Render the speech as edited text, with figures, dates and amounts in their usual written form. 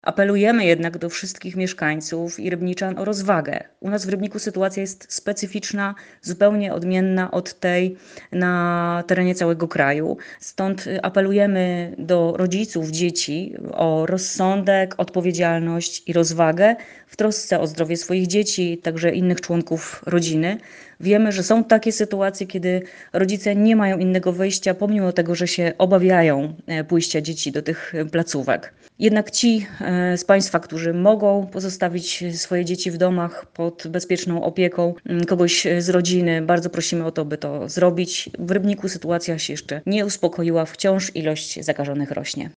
Apelujemy jednak do wszystkich mieszkańców i Rybniczan o rozwagę. U nas w Rybniku sytuacja jest specyficzna, zupełnie odmienna od tej na terenie całego kraju. Stąd apelujemy do rodziców dzieci o rozsądek, odpowiedzialność i rozwagę w trosce o zdrowie swoich dzieci, także innych członków rodziny. Wiemy, że są takie sytuacje, kiedy rodzice nie mają innego wyjścia, pomimo tego, że się obawiają pójścia dzieci do tych placówek. Jednak ci z Państwa, którzy mogą pozostawić swoje dzieci w domach pod bezpieczną opieką kogoś z rodziny, bardzo prosimy o to, by to zrobić. W Rybniku sytuacja się jeszcze nie uspokoiła, wciąż ilość zakażonych rośnie.